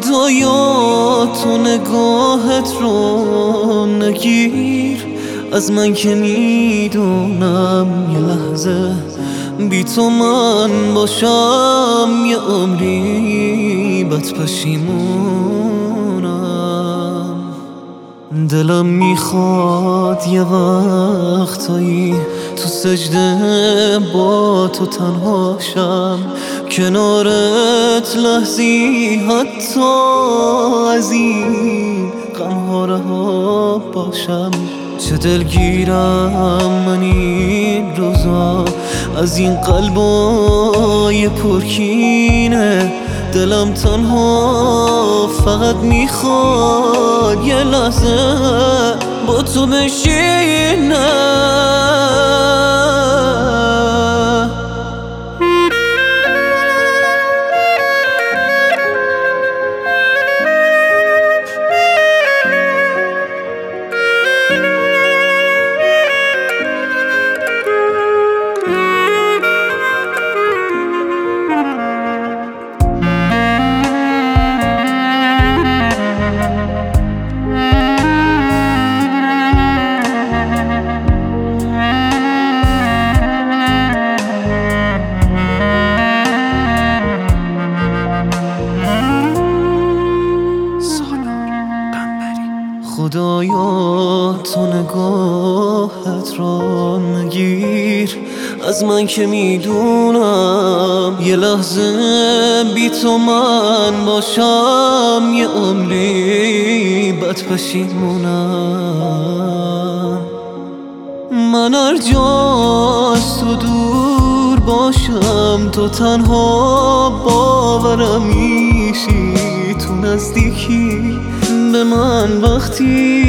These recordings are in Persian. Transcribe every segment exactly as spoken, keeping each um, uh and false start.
خدایا تو نگاهت رو نگیر از من که میدونم یه لحظه بی تو من باشم یه عمری بد پشیمونم. دلم میخواد یه وقتایی تو سجده با تو تنها شم، کنارت لحظی حتی از این غم‌ها رها باشم. چه دلگیرم من این روزا از این قلبای پرکینه، دلم تنها فقط میخواد یه لحظه با تو بشینه. خدایا تو نگاهت را نگیر از من که میدونم یه لحظه بی تو من باشم یه عمری بد پشیمونم. من هر جا از تو دور باشم تو تنها باورم میشی، تو نزدیکی به من وقتی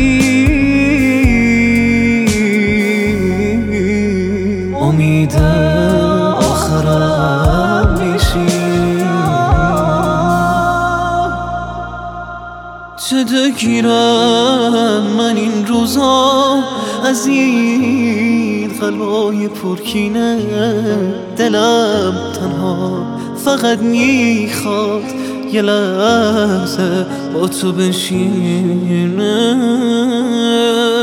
امید آخرم میشی. چه دلگیرم من این روزا از این قلبای پرکینه، دلم تنها فقط میخواد یه لحظه با تو بشینه.